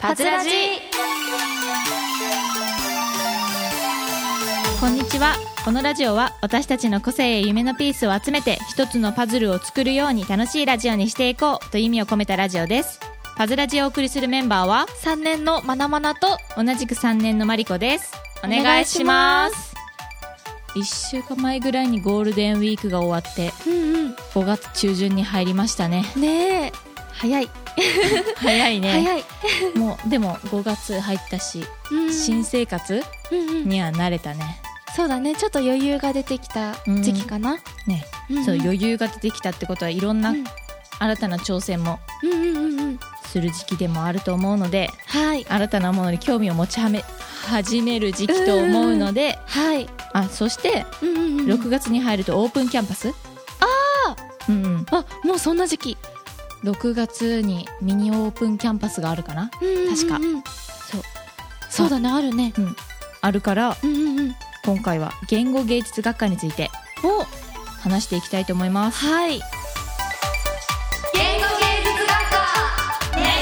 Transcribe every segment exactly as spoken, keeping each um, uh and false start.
パズラジ。こんにちは。このラジオは私たちの個性や夢のピースを集めて一つのパズルを作るように楽しいラジオにしていこうという意味を込めたラジオです。パズラジをお送りするメンバーはさんねんのまなまなと同じくさんねんのマリコです。お願いします。いっしゅうかんまえぐらいにゴールデンウィークが終わって、 うんうん、 ごがつ中旬に入りましたね。 ねえ、早い早いね。 早いもうでもごがつ入ったし、うん、新生活には慣れたね、 うんうん、そうだね。ちょっと余裕が出てきた時期かな、うん、 ね、うんうん、そう余裕が出てきたってことはいろんな新たな挑戦もする時期でもあると思うので、 はい、 新たなものに興味を持ち始める時期と思うので、 はい、 あ、そして、うんうんうん、ろくがつに入るとオープンキャンパス、 あー、 うんうん、 あ、もうそんな時期。 ろくがつにミニオープンキャンパスがあるかな、うんうんうん、確かそうそうだね、あるね、 うん、あるから、 うんうんうん、 今回は言語芸術学科についてを話していきたいと思います。 はい。言語芸術学科ネットラジ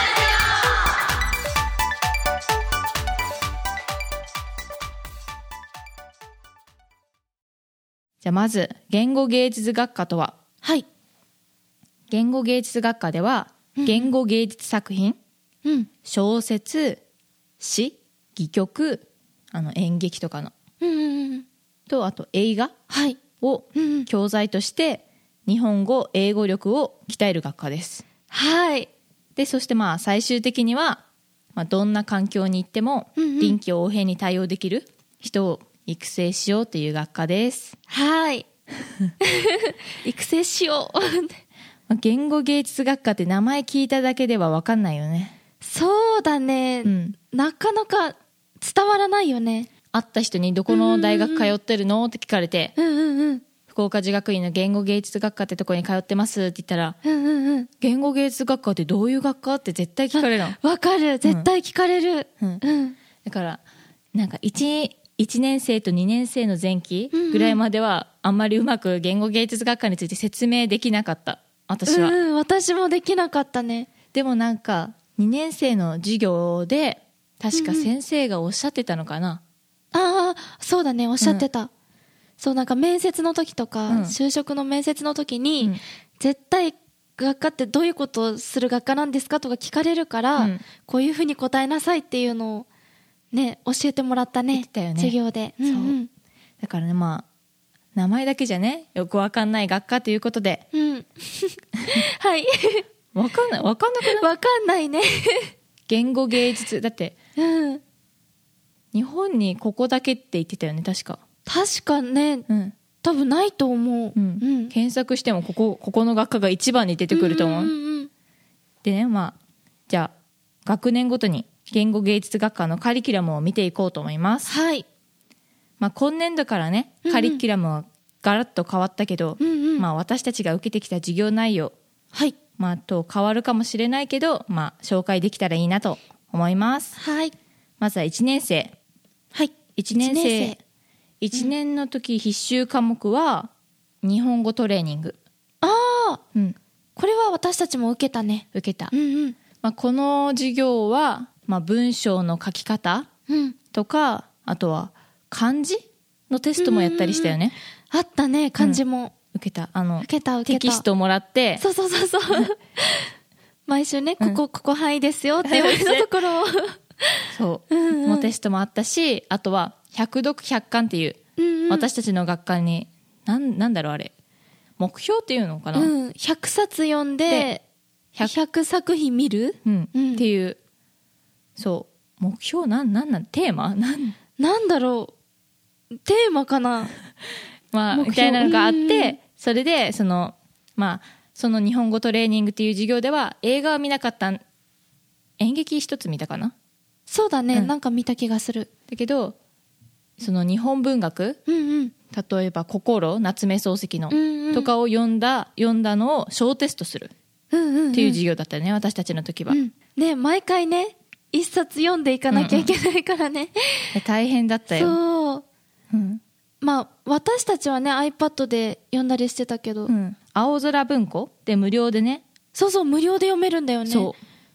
オ。じゃあまず言語芸術学科とは。 はい。 言語芸術学科では言語芸術作品、 うん、 小説、詩、戯曲、あの演劇とかの、 うんうんうん、 とあと映画をはい教材として日本語英語力を鍛える学科です。 はい。 でそしてまあ最終的には、まあ、どんな環境に行っても臨機応変に対応できる人を育成しようという学科です。 はい育成しよう言語芸術学科って名前聞いただけでは分かんないよね。 そうだね、うん、なかなか伝わらないよね。 会った人にどこの大学通ってるのって聞かれて、 うんうんうん、 福岡女学院の言語芸術学科ってとこに通ってますって言ったら、 うんうんうん、 言語芸術学科ってどういう学科って絶対聞かれるの。 わかる、絶対聞かれる、 うんうん、だからなんか 1, 1年生とにねん生の前期ぐらいまではあんまりうまく言語芸術学科について説明できなかった。私は、 うん、私もできなかったね。 でもなんかにねん生の授業で確か先生がおっしゃってたのかな、 うん、ああそうだね、おっしゃってた、うん、そうなんか面接の時とか、うん、就職の面接の時に、うん、絶対学科ってどういうことをする学科なんですかとか聞かれるから、うん、こういうふうに答えなさいっていうのをね教えてもらったね、言ってたよね、授業で、 そう、 うんうん、 だからね、まあ名前だけじゃねよくわかんない学科ということで、 うん、はいわかんない、わかんなくない？ わかんないね言語芸術だって、 うん、 日本にここだけって言ってたよね、確か。 確かね、うん、多分ないと思う、 うんうん、検索してもここ、ここの学科が一番に出てくると思う、うんうんうん、でね、まあじゃあ学年ごとに言語芸術学科のカリキュラムを見ていこうと思います。 はい。 まあ、今年度からねカリキュラムはガラッと変わったけど、うんうん、まあ、私たちが受けてきた授業内容、 はい、 まあ、と変わるかもしれないけど、まあ、紹介できたらいいなと思います。 はい。 まずはいちねん生、 はい、 いちねん生いちねんの時必修科目は日本語トレーニング。 ああ、うん、これは私たちも受けたね。 受けた、 うんうん、 まあ、この授業は、まあ、文章の書き方とか、うん、あとは漢字のテストもやったりしたよね。 あったね、漢字も、うん、 受けた。あの受けた受けたテキストをもらって、 そうそうそうそう毎週ね、ここ、うん、ここ範囲ですよって言われたところをそう、うんうん、もうテストもあったし、あとは百読百感っていう、うんうん、私たちの学科になん、なんだろうあれ目標っていうのかな、うん、 ひゃくさつ読んで ひゃく, ひゃく作品見る、 うんうん、っていう、そう目標なんなんなんテーマなんなんだろう、テーマかなまあみたいなのがあって、それでそのまあその日本語トレーニングっていう授業では映画は見なかった、演劇一つ見たかな。 そうだね、うん、なんか見た気がする。 だけどその日本文学、 うんうん、 例えば心、夏目漱石の、うんうん、とかを読んだ読んだのを小テストするっていう授業だったよね、うんうんうん、私たちの時は、うん、 ね、毎回ね一冊読んでいかなきゃいけないからね、 うんうん、大変だったよ。 そう、うん、まあ私たちはね iPad で読んだりしてたけど、うん、 青空文庫で無料でね、 そうそう無料で読めるんだよね。 そう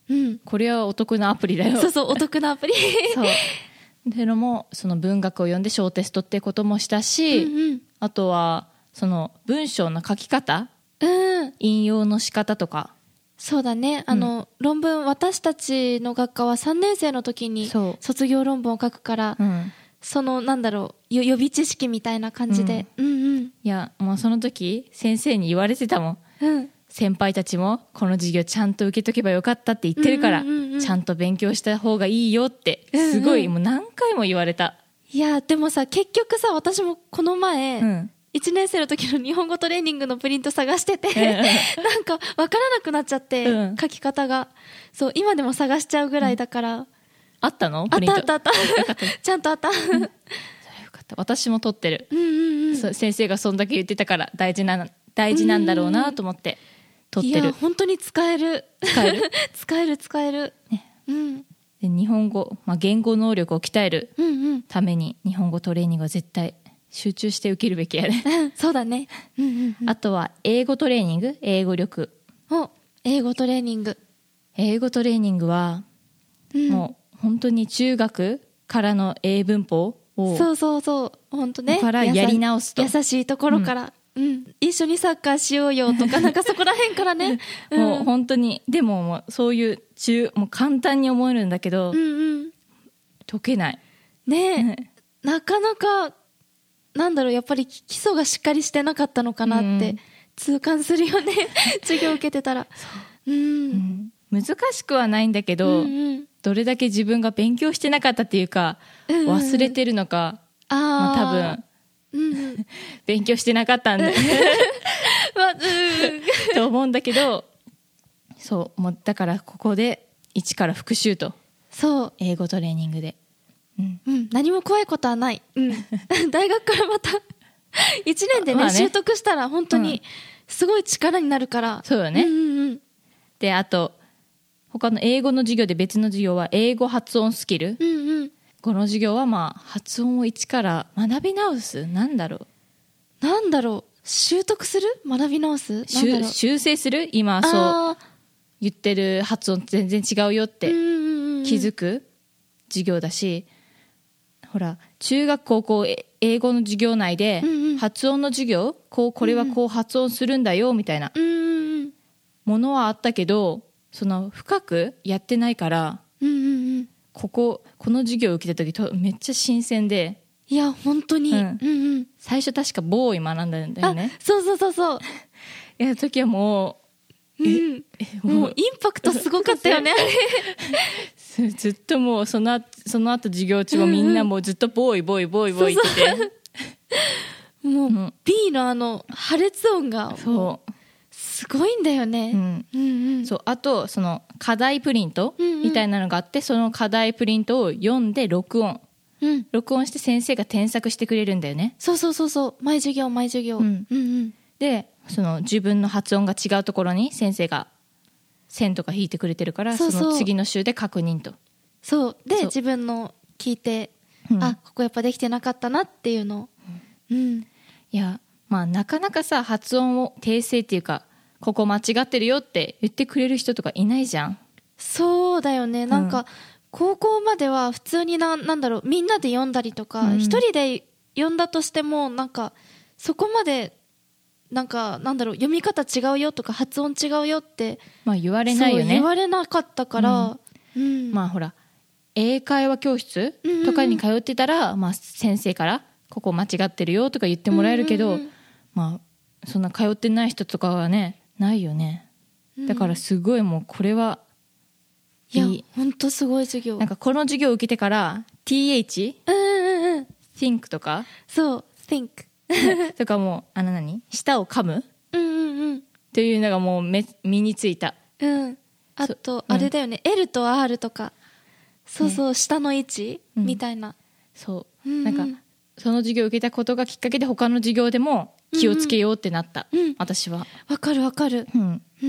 うん、 これはお得なアプリだよ。 そうそうお得なアプリそうっていうのもその文学を読んで小テストってこともしたし、 うんうん、 あとはその文章の書き方、 うん、 引用の仕方とか。 そうだね、あの、うん、論文、私たちの学科はさんねん生の時に卒業論文を書くから、うん、そのなんだろう予備知識みたいな感じで、うんうんうん、 いやもうその時先生に言われてたもん、うん、先輩たちもこの授業ちゃんと受けとけばよかったって言ってるから、うんうんうんうん、ちゃんと勉強した方がいいよってすごい、うんうん、もう何回も言われた。 いやでもさ結局さ私もこの前、うん、いちねん生の時の日本語トレーニングのプリント探してて、うん、なんか分からなくなっちゃって、うん、書き方がそう今でも探しちゃうぐらいだから、うん、 あったの？ プリントあったあったあったちゃんとあった、うん、それよかった。私も取ってる、 うんうんうん、 そう先生がそんだけ言ってたから大事な大事なんだろうなと思って取ってる。 いや本当に使える使える使える使える、ね、うん、 で日本語、まあ、言語能力を鍛えるために日本語トレーニングは絶対集中して受けるべきやね、 うん、そうだね、うんうんうん、 あとは英語トレーニング、英語力。 お英語トレーニング英語トレーニングは、うん、もう本当に中学からの英文法をそうそうそう本当ねからやり直すと優しいところから、うんうん、一緒にサッカーしようよとかなんかそこら辺からね、 うん、もう本当にでももうそういう中もう簡単に思えるんだけど、 うんうん、 解けないねえなかなかなんだろうやっぱり基礎がしっかりしてなかったのかなって痛感するよね、うん、授業受けてたらう、んうん、難しくはないんだけど、うんうん、どれだけ自分が勉強してなかったっていうか、うんうん、忘れてるのか、 あ、 まあ、多分、うんうん、勉強してなかったんだ、まあうん、と思うんだけどそうもうだからここで一から復習とそう英語トレーニングでうんうん、何も怖いことはない、うん、大学からまたいちねんで ね,、まあ、ね習得したら本当にすごい力になるから、 うん、そうよね、 うんうんうん、 であと他の英語の授業で別の授業は英語発音スキル、 うんうん、 この授業はまあ発音を一から学び直すなんだろうなんだろう習得する学び直す修正する今そう言ってる発音全然違うよって気づく授業だし、ほら中学高校英語の授業内で発音の授業、こうこれはこう発音するんだよみたいなものはあったけどその深くやってないから、こここの授業を受けた時とめっちゃ新鮮で、 いや本当に、うんうんうん、 最初確かボーイ学んだんだよね。 あそうそうそうそういや時はもう、うん、もうインパクトすごかったよねずっともうそのその後授業中もみんなもうずっとボーイボーイボーイボーイって言っててもう、うん、B のあの破裂音がそうすごいんだよね、 うんうんうん、そうあとその課題プリントみたいなのがあって、うんうん、その課題プリントを読んで録音、うん、録音して先生が添削してくれるんだよね。 そうそうそうそう毎授業毎授業、うんうんうん、 でその自分の発音が違うところに先生が線とか引いてくれてるから、そうそうその次の週で確認とそうで自分の聞いて、うん、あここやっぱできてなかったなっていうの、うんうん、 いやまあなかなかさ発音を訂正っていうかここ間違ってるよって言ってくれる人とかいないじゃん。 そうだよねなんか、うん、高校までは普通にな、なんだろうみんなで読んだりとか、うん、一人で読んだとしてもなんかそこまでなんかなんだろう読み方違うよとか発音違うよって、 まあ、言われないよね。 言われなかったから、 うんうん、まあほら英会話教室とかに通ってたら、うんうんまあ、先生からここ間違ってるよとか言ってもらえるけど、うんうんうん、まあそんな通ってない人とかはねないよね。だからすごいもうこれはいい、いや本当すごい授業。 なんかこの授業を受けてから ティーエイチ、 うんうんうん、 think とかそう think とかもうあの何舌を噛む、 うんうんうん、 っていうのがもうめ身についた、 うん、あとあれだよね、うん、L と R とかそうそう、ね、下の位置、うん、みたいなそう、うんうん、なんかその授業を受けたことがきっかけで他の授業でも気をつけようってなった、うんうん、私はわかるわかる、 うんうんうん、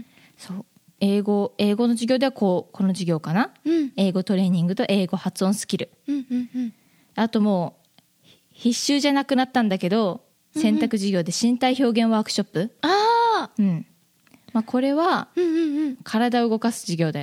そう英語英語の授業ではこうこの授業かな、うん、英語トレーニングと英語発音スキル、 うんうんうん、あともう必修じゃなくなったんだけど選択授業で身体表現ワークショップ、 ああ、 うんまあ、これはうんうんうん、 体を動かす授業だよね。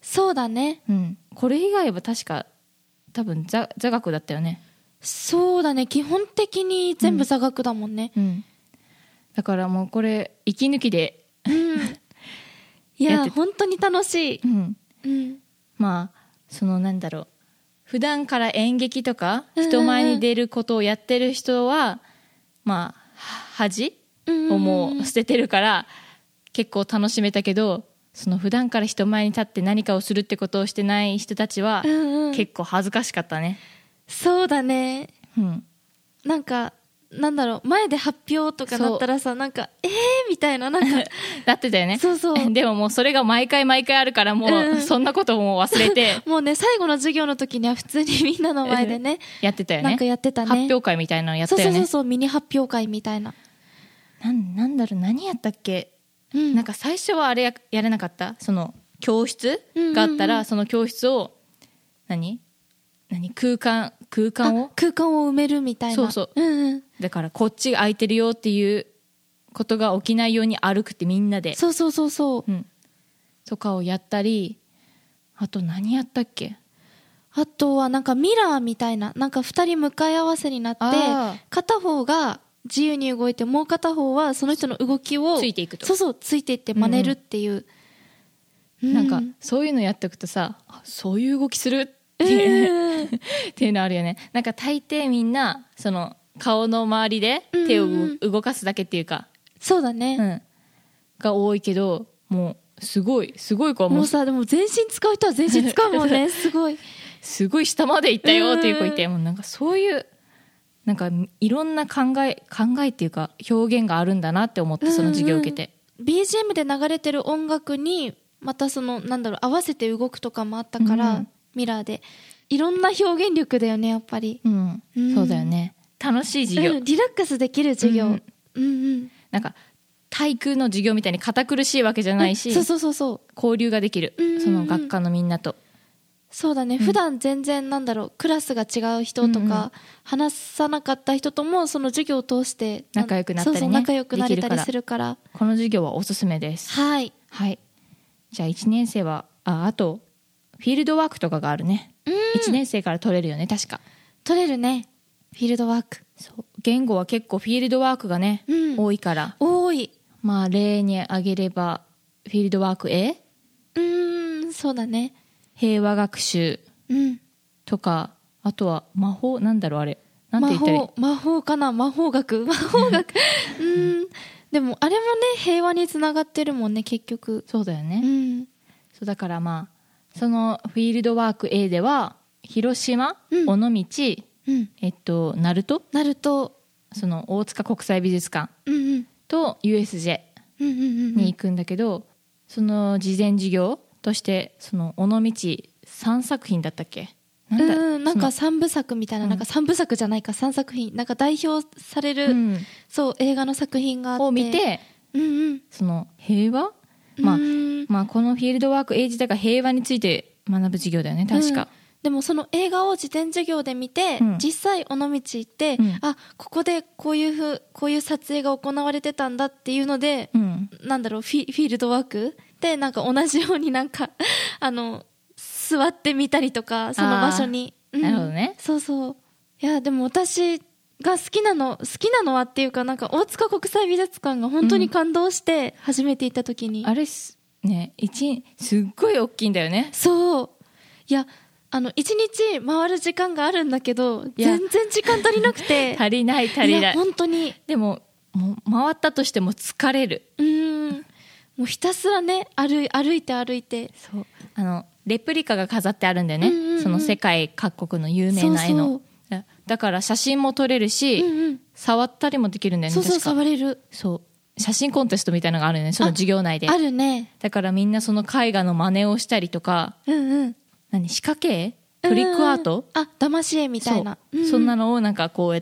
そうだね、 うん、これ以外は確か多分座座学だったよね。 そうだね、基本的に全部座学だもんね、 うん、だからもうこれ息抜きで、 うん、いや本当に楽しい、 うんうん、 まあそのなんだろう、普段から演劇とか人前に出ることをやってる人は、まあ恥をもう捨ててるから結構楽しめたけど、その普段から人前に立って何かをするってことをしてない人たちは結構恥ずかしかったね。 そうだね、 うん、 なんかなんだろう、前で発表とかなったらさ、なんかえーみたいな、なんかだってたよね。 そうそう。 でももうそれが毎回毎回あるからもうそんなことも忘れて、 もうね、最後の授業の時には普通にみんなの前でねやってたよね。 なんかやってたね。 発表会みたいなのやったよね。 そうそうそうそう、ミニ発表会みたいな。 なんなんだろう、何やったっけ、うん、なんか最初はあれ や, やれなかった、その教室があったら、うんうんうん、その教室を何何空間空間を空間を埋めるみたいな。 そうそう、 うんうん、 だからこっちが空いてるよっていうことが起きないように歩くってみんなで、 そうそうそうそう、うん、 とかをやったり、あと何やったっけ、 あとはなんかミラーみたいな、なんかふたり向かい合わせになって片方が自由に動いてもう片方はその人の動きをついていくと、 そうそうついていって真似るっていう、 うんうん、なんかそういうのやっておくとさ、そういう動きするっていう、えー、っていうのあるよね。なんか大抵みんなその顔の周りで手を動かすだけっていうか、うんうん、 そうだね、 うん、が多いけど、もうすごいすごい子はもうさ、でも全身使う人は全身使うもんねすごいすごい下まで行ったよっていう子いて、もうなんかそういうなんかいろんな考え考えっていうか表現があるんだなって思って、その授業を受けて、 うんうん、ビージーエム で流れてる音楽にまたそのなんだろう合わせて動くとかもあったから、うん、ミラーでいろんな表現力だよねやっぱり、 うんうん、そうだよね、楽しい授業、 うん、リラックスできる授業、うんうんうん、 なんか体育の授業みたいに堅苦しいわけじゃないし、 そうそうそうそう、 交流ができる、うんうんうん、その学科のみんなと。 そうだね、うん、普段全然なんだろうクラスが違う人とか、うんうん、話さなかった人ともその授業を通して仲良くなったりね、 そうそう仲良くなれたりするから、 この授業はおすすめです。 はい、 はい、じゃあいちねん生は あ, あとフィールドワークとかがあるね、うん、いちねん生から取れるよね、確か取れるね、フィールドワーク。 そう言語は結構フィールドワークがね、うん、多いから、 多い、 まあ例に挙げればフィールドワーク A、 うーんそうだね、 平和学習とか、うん、あとは魔法、なんだろうあれ、なんて言ったらいい、 魔法、魔法かな、魔法学魔法学うんでもあれもね平和につながってるもんね結局。 そうだよね、 うん、 そうだからまあそのフィールドワーク A では広島、うん、尾道、うん、えっと鳴門鳴門、 その大塚国際美術館、 うんうん、 と ユーエスジェー に行くんだけど、うんうんうんうん、その事前授業としてその尾道さんさく品だったっけ、 なんだ、うん、なんかさんぶ作みたいな、うん、なんかさんぶ作じゃないかさんさく品、なんか代表される、うん、そう映画の作品があってを見て、 うんうん、 その平和、まあ、まあこのフィールドワーク A 自体が平和について学ぶ授業だよね確か、うん、 でもその映画を事前授業で見て、うん、実際尾道行って、うん、あここでこういうふうこういう撮影が行われてたんだっていうので、うん、なんだろうフィ、フィールドワークでなんか同じようになんかあの座ってみたりとかその場所に、 うん、なるほどね、 そうそう、いやでも私が好きなの好きなのはっていうかなんか大塚国際美術館が本当に感動して初めて行った時に、 うん、あれすね一すっごい大きいんだよね。 そういやあの一日回る時間があるんだけど全然時間足りなくて足りない足りない、いや本当にでももう回ったとしても疲れる、 うーんもうひたすらね歩い、歩いて歩いて、 そうあのレプリカが飾ってあるんだよね、うんうんうん、その世界各国の有名な絵の、そうそうだから写真も撮れるし、うんうん、触ったりもできるんだよね。 そうそう触れる。 そう写真コンテストみたいなのがあるよね、その授業内で。 あるね。 だからみんなその絵画の真似をしたりとか、 うんうん、 何仕掛けトリックアート、 うんうん、あ騙し絵みたいな、 そ, うんうん、そんなのをなんかこうやって、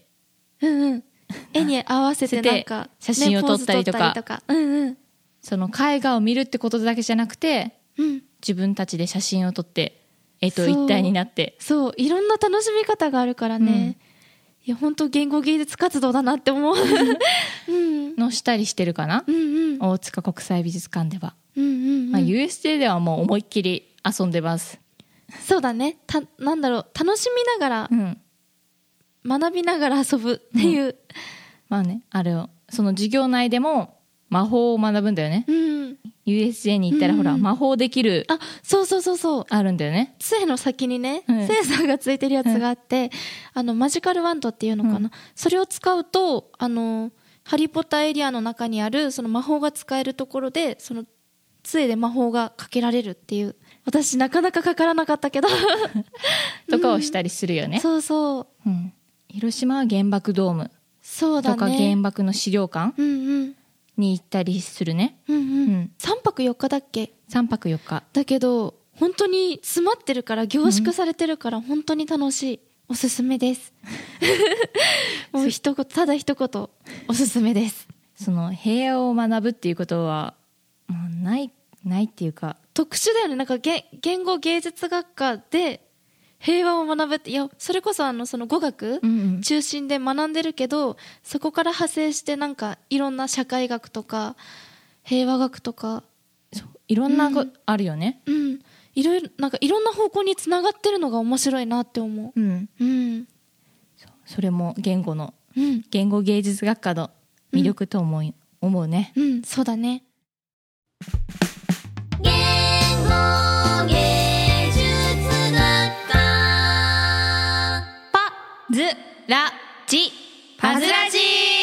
うんうん、絵に合わせてなんか写真を撮ったりとか、 ね、とかうんうん、 その絵画を見るってことだけじゃなくて、うん、自分たちで写真を撮って絵と一体になって、 そう、そういろんな楽しみ方があるからね、うん、いや本当言語芸術活動だなって思う、うん、 のしたりしてるかな、 うんうん、 大塚国際美術館では、 うんうんうん、 まあ、ユーエスジェー ではもう思いっきり遊んでます。 そうだね。た、なんだろう、楽しみながら、 うん、 学びながら遊ぶっていう。うん、 まあね、あれを、その授業内でも魔法を学ぶんだよね。 うん。 ユーエスジェー に行ったら、 うん、 ほら、魔法できる。 あ、そうそうそうそう。 あるんだよね。 杖の先にね、 うん、 センサーがついてるやつがあって、うん、あの、マジカルワンドっていうのかな。うん、それを使うと、あの、ハリーポッターエリアの中にある、その魔法が使えるところで、その、杖で魔法がかけられるっていう。私、なかなかかからなかったけど。 とかをしたりするよね。 うん、そうそう。 うん。広島は原爆ドーム。 そうだね。 とか原爆の資料館、 うんうん、 に行ったりするね。 うんうん。うん、さんぱくよっかだっけ？ さん 泊よっか。 だけど、本当に詰まってるから、凝縮されてるから、本当に楽しい。おすすめです。もう一言、ただ一言、おすすめです。 その平和を学ぶっていうことは、もうない、ないっていうか。 特殊だよね。なんか言、言語芸術学科で平和を学ぶって、いや、それこそあの、その語学中心で学んでるけど、うんうん、そこから派生してなんか、いろんな社会学とか、平和学とか、 そういろんな、うん、あるよね。 うん。いろいろ、なんかいろんな方向につながってるのが面白いなって思う。 うん。 うん。 そ, それも言語の、 うん、 言語芸術学科の魅力と思う、うん、思うね。 うん、そうだね。 言語芸術学科パズラジパズラジ。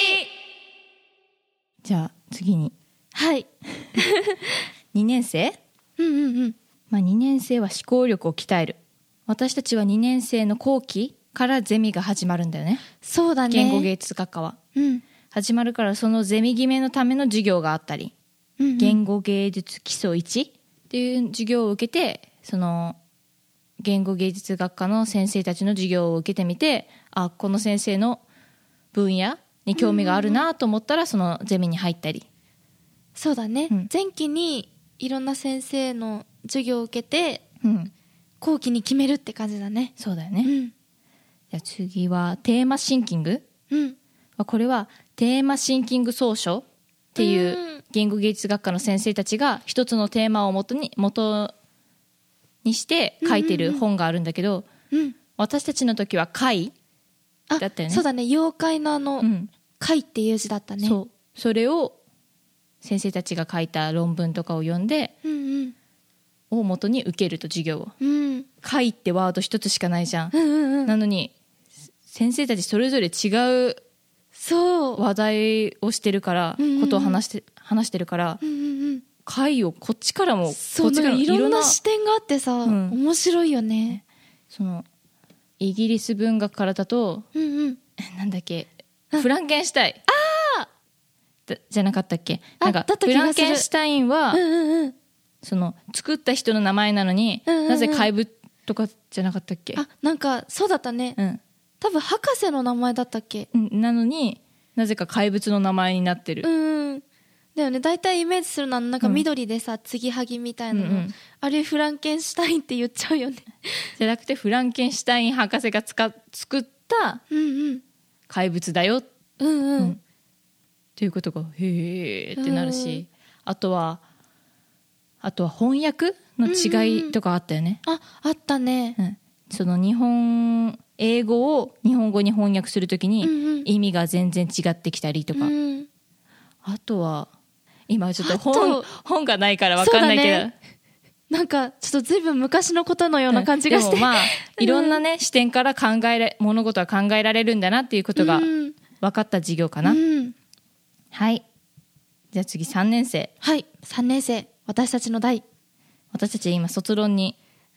じゃあ次に。 はい。 にねん生？ うんうんうん。 まあ、にねん生は思考力を鍛える。私たちはにねん生の後期からゼミが始まるんだよね。 そうだね。 言語芸術学科は、 うん、 始まるから、そのゼミ決めのための授業があったり、うんうん、言語芸術基礎いちっていう授業を受けて、その言語芸術学科の先生たちの授業を受けてみて、あ、この先生の分野に興味があるなと思ったら、そのゼミに入ったり。 そうだね、うん、前期にいろんな先生の授業を受けて、うん、後期に決めるって感じだね。 そうだよね、 うん、 じゃあ次はテーマシンキング、 うん、 これはテーマシンキング総書っていう言語芸術学科の先生たちが一つのテーマを元に元にして書いてる本があるんだけど、 うんうんうん、 私たちの時は怪だったよね。 そうだね、妖怪のあの、うん、怪っていう字だったね。 そう、それを先生たちが書いた論文とかを読んで、 うんうん、 を元に受けると授業を、 うん、 怪ってワード一つしかないじゃん、 うんうんうん、 なのに先生たちそれぞれ違うそう話題をしてるから、うんうん、ことを話して、話してるから、 うんうんうん、 怪をこっちからもこっちからもいろんな視点があってさ、うん、面白いよね。 そのイギリス文学からだと、 うんうん、 なんだっけ、フランケンシュタインあじゃなかったっけ。なんかフランケンシュタインは、 うんうんうん、 その作った人の名前なのに、うんうんうん、なぜ怪物とかじゃなかったっけ。 あ、なんかそうだったね、うん、多分博士の名前だったっけ、 うん、なのになぜか怪物の名前になってる、 うん、だよね。大体イメージするのはなんか緑でさ、うん、継ぎはぎみたいなの、うんうん、あれフランケンシュタインって言っちゃうよね。 じゃなくてフランケンシュタイン博士がつか作った怪物だよ、 うんうんうん、 っていうことがへーってなるし、あとはあとは翻訳の違いとかあったよね、 うんうん、あ、あったね、 うん、その日本英語を日本語に翻訳するときに意味が全然違ってきたりとか、うんうん、あとは今ちょっと 本, 本がないから分かんないけど、ね、 なんかちょっと随分昔のことのような感じがして、 うん、でもまあいろんなね、うん、視点から考えら物事は考えられるんだなっていうことが分かった授業かな、うん、はい。じゃあ次さんねん生。 はい、さんねん生、私たちの代。 私たち今卒論に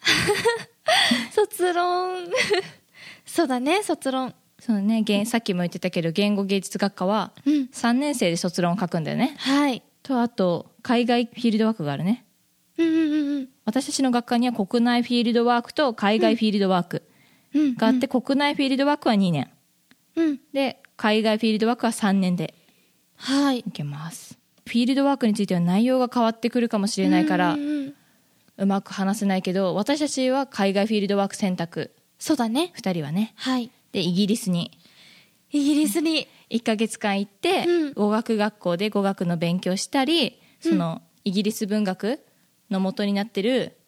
卒論そうだね、卒論。 そうね、さっきも言ってたけど言語芸術学科はさんねん生で卒論を書くんだよね、 うん、はい。 とあと海外フィールドワークがあるね、 うんうんうん、私たちの学科には国内フィールドワークと海外フィールドワークがあって、うん、国内フィールドワークはにねん、うん、で海外フィールドワークはさんねんではい受けます。フィールドワークについては内容が変わってくるかもしれないから、うんうん、うまく話せないけど、私たちは海外フィールドワーク選択。 そうだね、 ふたりはね、 はい、 でイギリスにイギリスにいっかげつかん行って、うん、語学学校で語学の勉強したり、その、うん、イギリス文学の元になってる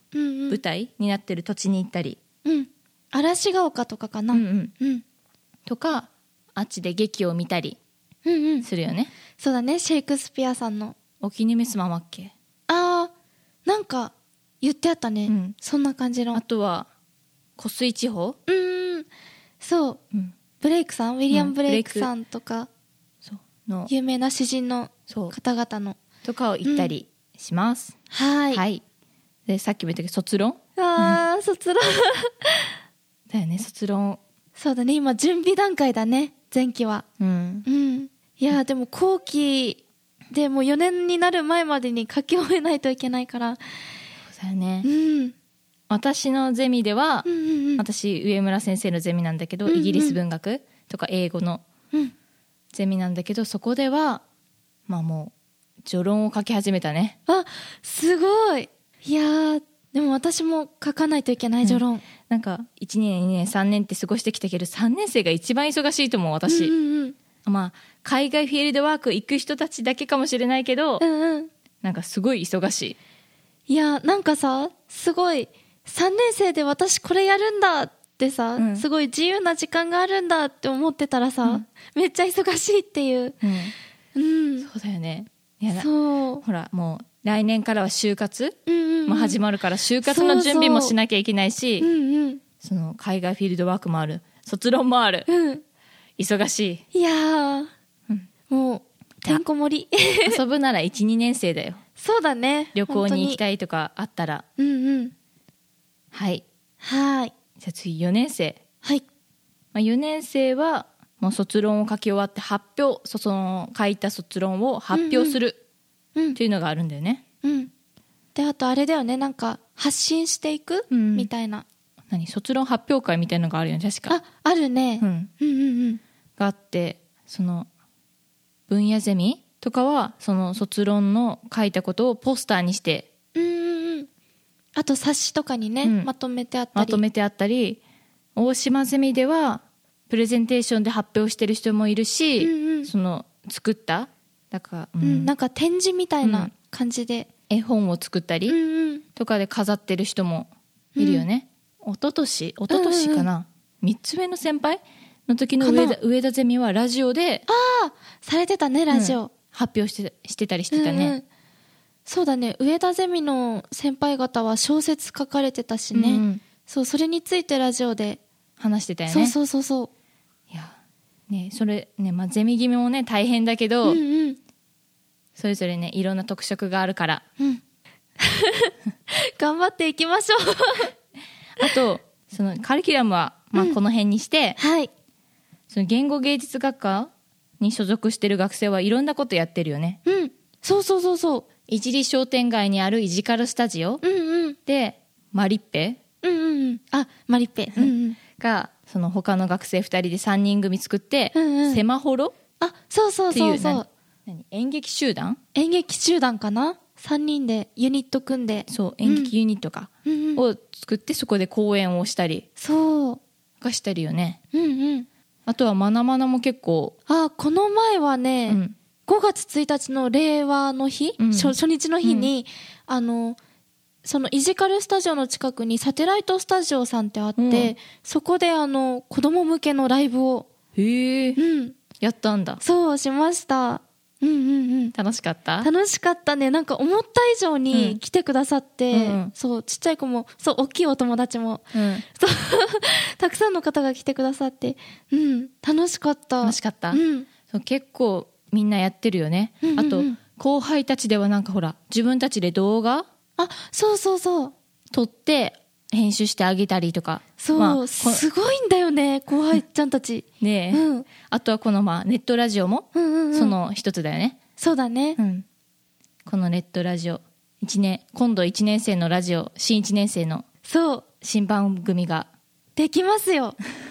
うんうん舞台になってる土地に行ったり、 うん嵐が丘とかかな。 うんうんうんとかあっちで劇を見たりうんうんするよね。 そうだね、シェイクスピアさんの。 お気に召すままっけ。 あーなんか言ってあったね、 うんそんな感じの。 あとは湖水地方、 うーんそううん、 ブレイクさんウィリアム・うんブレイクさんとか、 そうの有名な詩人のそう方々の。 とかを行ったりします。 はい、 はい。でさっきも言ったけど卒論あー卒論だよね。卒論、 そうだね、今準備段階だね、前期は。 うん、 うんいやーでも後期でもうよねんになる前までに書き終えないといけないから。 そうだよね。 うん私のゼミでは、 うんうんうん私上村先生のゼミなんだけど、 うんうんイギリス文学とか英語のうんゼミなんだけど、そこではまあもう序論を書き始めたね。 あすごい。いやーでも私も書かないといけない序論。 なんかいちねんにねんさんねんって過ごしてきたけど、さんねん生が一番忙しいと思う私、 うんうんうんまあ海外フィールドワーク行く人たちだけかもしれないけど、 うんうんなんかすごい忙しい。 いやなんかさすごいさんねん生で私これやるんだってさ、 うんすごい自由な時間があるんだって思ってたらさ、 うんめっちゃ忙しいっていう。 うん、 うんそうだよね。いやそうほらもう来年からは就活うんうんうんも始まるから、就活の準備もしなきゃいけないし、 うんうんその海外フィールドワークもある、卒論もある、 うん忙しい。 いやー、 うんもうてんこ盛り遊ぶならいちにねん生だよ。 そうだね、 旅行に行きい。 たいとかあったら。 うんうんはい。 はーいじゃあ次よねん生、 はいまあ、よねん生はもう卒論を書き終わって発表、そその書いた卒論を発表するうんというのがあるんだよね。 うんであとあれだよね、なんか発信していく、 うんみたいな。 何卒論発表会みたいなのがあるよね確か。 ああるね、 うん、 うんうんうんがあって、その分野ゼミとかはその卒論の書いたことをポスターにしてうんうんうんあと冊子とかにね、 うんまとめてあったり。 まとめてあったり、大島ゼミではプレゼンテーションで発表してる人もいるし、 うんうんその作っただから、ううんん、なんか展示みたいな感じで、 絵本を作ったり、 うんうんとかで飾ってる人もいるよね。一昨年一昨年かな、みっつ上の先輩の時の上田上田ゼミはラジオであされてたねラジオ、 うん発表してしてたりしてたね。 うんうんそうだね、上田ゼミの先輩方は小説書かれてたしね、 うんうんそうそれについてラジオで、 話してたよね。 そうそうそうそいやね、それね、まあ、ゼミ決めもね大変だけうど、 うんうんそれぞれねいろんな特色があるから。 うん頑張っていきましょうあとそのカリキュラムは、まあ、この辺にして、 はいその言語芸術学科に所属してる学生はいろんなことやってるよね。 うんそうそうそうそういじり商店街にあるイジカルスタジオうんうんでマリッペうんうんうんあマリッペうんうんがその他の学生ふたりでさんにん組作って、 うんうんセマホロあそうそうっていうそうそう何何演劇集団、 演劇集団かなさんにんでユニット組んでそう演劇ユニットか、 うんうんを作ってそこで公演をしたりそうがしてるよね。 うんうんあとはマナマナも結構、 あこの前はね、 うんごがつついたちの令和の日、 うん初初日の日に、あのそのイジカルスタジオの近くにサテライトスタジオさんってあって、 うんそこであの子供向けのライブを、 へえうん、 やったんだ。 そうしました。うんうんうん楽しかった？ 楽しかったね。なんか思った以上うんに来てくださって、 うんうんそうちっちゃい子もそう大きいお友達もうん、 そうたくさんの方が来てくださって、うん、楽しかった。 楽しかった、 うんそう結構みんなやってるよね、 うんうんうんあと後輩たちではなんかほら自分たちで動画あそうそうそう撮って編集してあげたりとか、 そう、 まあこすごいんだよね後輩ちゃんたち。 ねえ、 うんあとはこのまあネットラジオもうんうんうんその一つだよね、 そうだね、 うん、このネットラジオ一年今度いちねん生のラジオ新いちねん生のそう新番組ができますよ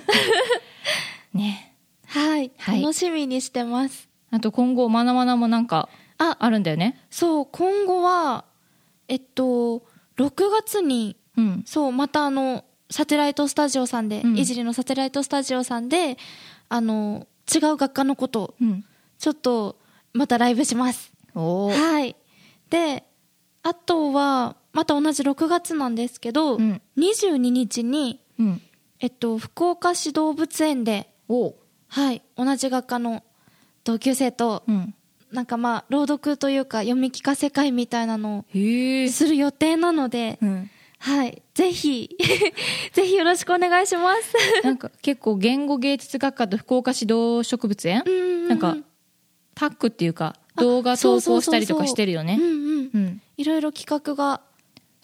ね、 はい、 はい楽しみにしてます。 あと今後マナマナもなんかああるんだよね。 そう今後はえっとろくがつにうんそうまたあのサテライトスタジオさんで、 うんいじりのサテライトスタジオさんであの違う学科のことをうん、 ちょっとまたライブします。 おーはいであとはまた同じろくがつなんですけど、うん、にじゅうににちに、うんえっと、福岡市動物園で、おはい、同じ学科の同級生と、うん、なんかまあ朗読というか読み聞かせ会みたいなのをする予定なので、うん、はいぜひぜひよろしくお願いしますなんか結構言語芸術学科と福岡市動植物園、うんうんうん、なんかタッグっていうか動画投稿したりとかしてるよね。 いろいろ企画があって、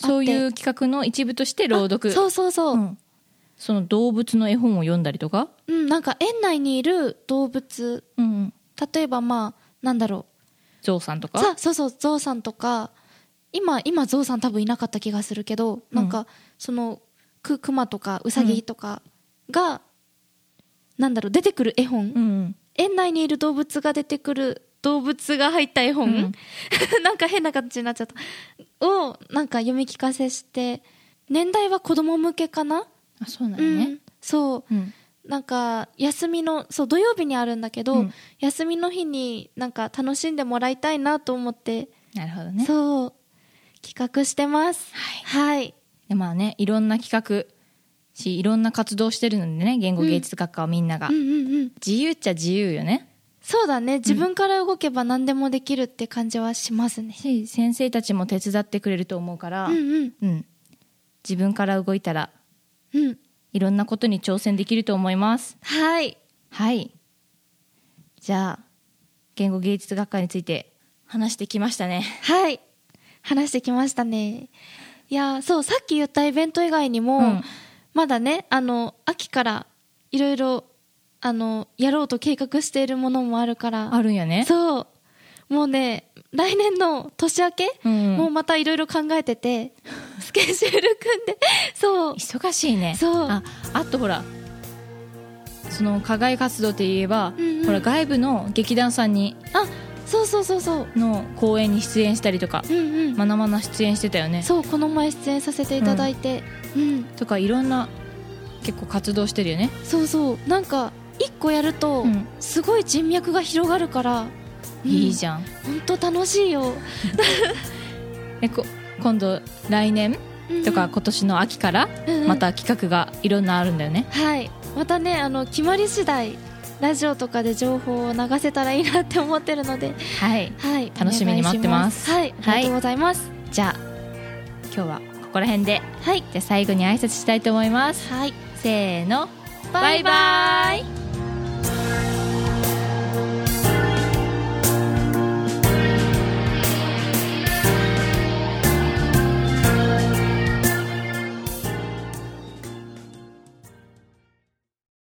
そういう企画の一部として朗読、 そうそうそう、うん、 その動物の絵本を読んだりとか、 うん、なんか園内にいる動物、うん、例えばまあなんだろうゾウさんとか、 さそうそうゾウさんとか今今ゾウさん多分いなかった気がするけど、うん、なんかそのククマとかウサギとかが、うん、なんだろう出てくる絵本、うん、園内にいる動物が出てくる動物が入った絵本、うん、なんか変な形になっちゃったをなんか読み聞かせして、年代は子供向けかな。 あ、そうなんだね、うん、 そう、うん、なんか休みのそう土曜日にあるんだけど、うん、休みの日になんか楽しんでもらいたいなと思って、 なるほどね、 そう企画してます。はい、はい、 でまあね、いろんな企画しいろんな活動してるのでね、言語芸術学科はみんなが、うんうんうんうん、自由っちゃ自由よね。 そうだね、自分から動けば何でもできるって感じはしますね、 うん、先生たちも手伝ってくれると思うから、うんうんうん、自分から動いたら、うん、いろんなことに挑戦できると思います。 はいはい。じゃあ言語芸術学科について話してきましたね。 はい、話してきましたね。いやそうさっき言ったイベント以外にも、うん、まだねあの秋からいろいろあのやろうと計画しているものもあるから。 あるんやね。 そうもうね来年の年明け、うん、もうまたいろいろ考えててスケジュール組んでそう忙しいね。 そうあ, あとほらその課外活動って言えば、うんうん、ほら外部の劇団さんにあそうそうそうそうの公演に出演したりとか、うんうん、まなまな出演してたよね。 そうこの前出演させていただいて、うんうん、 とかいろんな結構活動してるよね。 そうそうなんか一個やるとすごい人脈が広がるから、 うん、いいじゃん。 本当楽しいよえこ今度来年とか今年の秋からまた企画がいろんなあるんだよね、 うんうん、はいまたねあの決まり次第ラジオとかで情報を流せたらいいなって思ってるので、 はい、はい、楽しみに待ってます。 はい、ありがとうございます、 はい、じゃあ今日はここら辺で、 はい、 じゃあ最後に挨拶したいと思います。 はい、 せーのバイバイ。